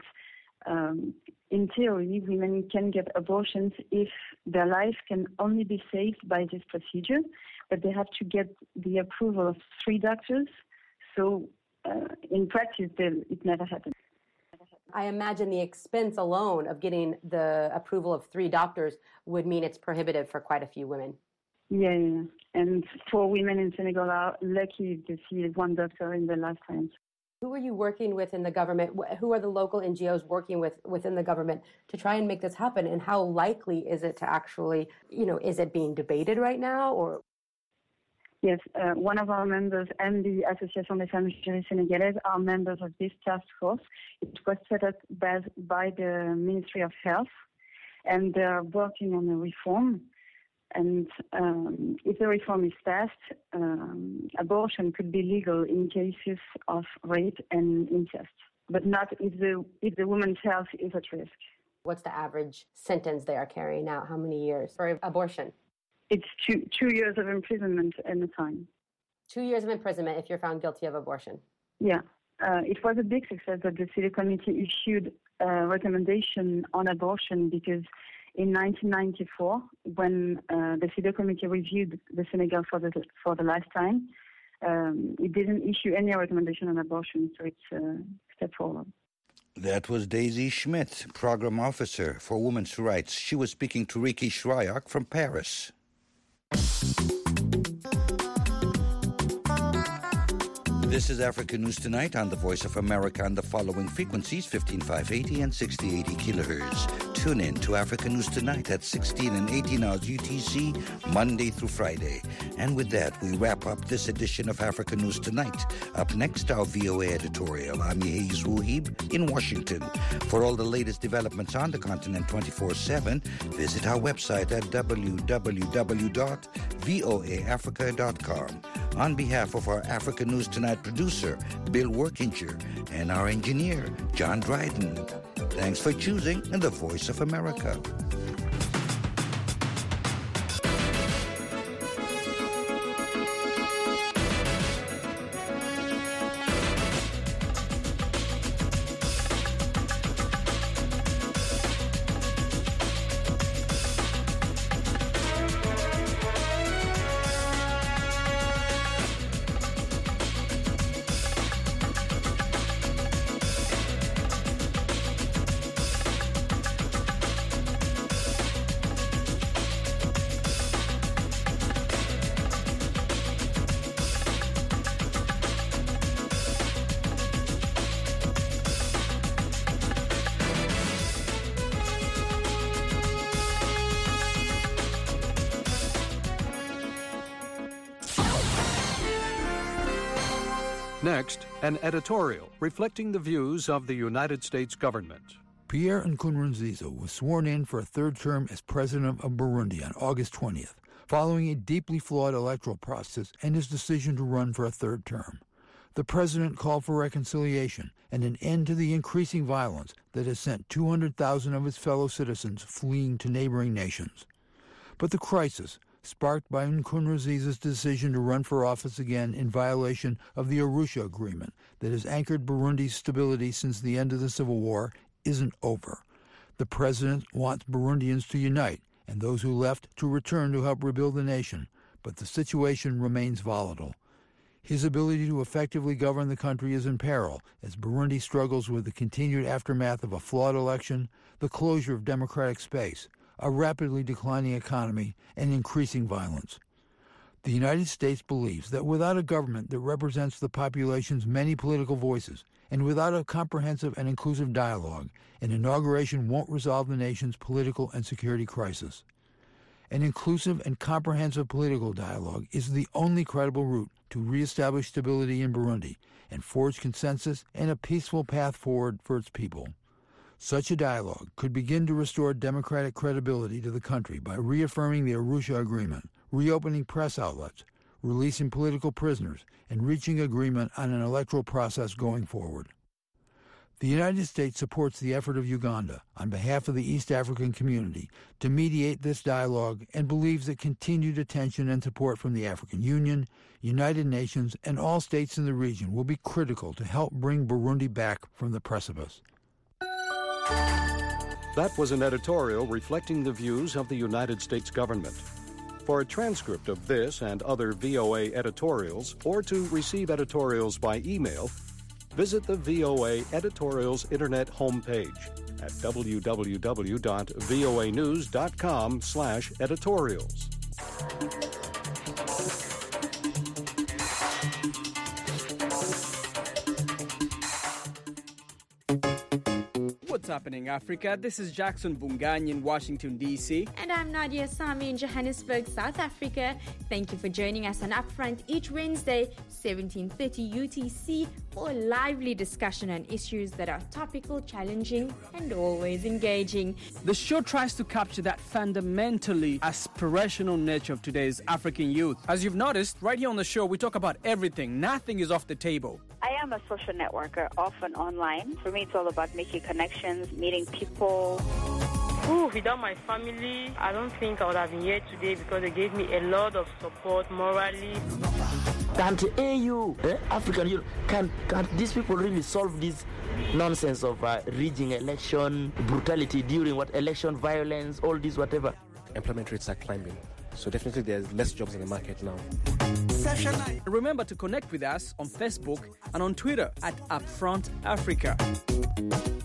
in theory, women can get abortions if their life can only be saved by this procedure, but they have to get the approval of 3 doctors. So in practice, it never happens. I imagine the expense alone of getting the approval of 3 doctors would mean it's prohibitive for quite a few women. Yeah. And 4 women in Senegal are lucky to see 1 doctor in their lifetime. Who are you working with in the government? Who are the local NGOs working with within the government to try and make this happen? And how likely is it to actually, is it being debated right now? Or Yes, one of our members and the Association des Femmes Juristes Sénégalaises are members of this task force. It was set up by the Ministry of Health, and they are working on a reform. And if the reform is passed, abortion could be legal in cases of rape and incest, but not if the woman's health is at risk. What's the average sentence they are carrying out? How many years for abortion? It's 2 years of imprisonment and a fine. 2 years of imprisonment if you're found guilty of abortion. Yeah. It was a big success that the CEDAW committee issued a recommendation on abortion because in 1994, when the CEDAW committee reviewed the Senegal for the last time, it didn't issue any recommendation on abortion, so it's a step forward. That was Daisy Schmidt, Program Officer for Women's Rights. She was speaking to Ricky Shryock from Paris. This is Africa News Tonight on the Voice of America on the following frequencies, 15580 and 6080 kilohertz. Tune in to Africa News Tonight at 16 and 18 hours UTC, Monday through Friday. And with that, we wrap up this edition of Africa News Tonight. Up next, our VOA editorial. I'm Yehiz Wuhib in Washington. For all the latest developments on the continent 24/7, visit our website at www.voaafrica.com. On behalf of our Africa News Tonight producer, Bill Workinger, and our engineer, John Dryden, thanks for choosing the Voice of America. Next, an editorial reflecting the views of the United States government. Pierre Nkurunziza was sworn in for a third term as president of Burundi on August 20th, following a deeply flawed electoral process and his decision to run for a third term. The president called for reconciliation and an end to the increasing violence that has sent 200,000 of his fellow citizens fleeing to neighboring nations. But the crisis, sparked by Nkurunziza's decision to run for office again in violation of the Arusha Agreement that has anchored Burundi's stability since the end of the civil war, isn't over. The president wants Burundians to unite and those who left to return to help rebuild the nation, but the situation remains volatile. His ability to effectively govern the country is in peril as Burundi struggles with the continued aftermath of a flawed election, the closure of democratic space, a rapidly declining economy, and increasing violence. The United States believes that without a government that represents the population's many political voices, and without a comprehensive and inclusive dialogue, an inauguration won't resolve the nation's political and security crisis. An inclusive and comprehensive political dialogue is the only credible route to reestablish stability in Burundi and forge consensus and a peaceful path forward for its people. Such a dialogue could begin to restore democratic credibility to the country by reaffirming the Arusha Agreement, reopening press outlets, releasing political prisoners, and reaching agreement on an electoral process going forward. The United States supports the effort of Uganda on behalf of the East African community to mediate this dialogue and believes that continued attention and support from the African Union, United Nations, and all states in the region will be critical to help bring Burundi back from the precipice. That was an editorial reflecting the views of the United States government. For a transcript of this and other VOA editorials, or to receive editorials by email, visit the VOA Editorials Internet homepage at www.voanews.com/editorials. What's happening, Africa? This is Jackson Bungany in Washington, D.C. And I'm Nadia Sami in Johannesburg, South Africa. Thank you for joining us on Upfront each Wednesday, 17:30 UTC, for a lively discussion on issues that are topical, challenging, and always engaging. The show tries to capture that fundamentally aspirational nature of today's African youth. As you've noticed, right here on the show, we talk about everything. Nothing is off the table. I am a social networker, often online. For me, it's all about making connections, meeting people. Without my family, I don't think I would have been here today because they gave me a lot of support morally. Can't AU, African Union, can these people really solve this nonsense of rigging election, brutality during election violence, all this whatever? Employment rates are climbing. So definitely there's less jobs in the market now. Remember to connect with us on Facebook and on Twitter at Upfront Africa.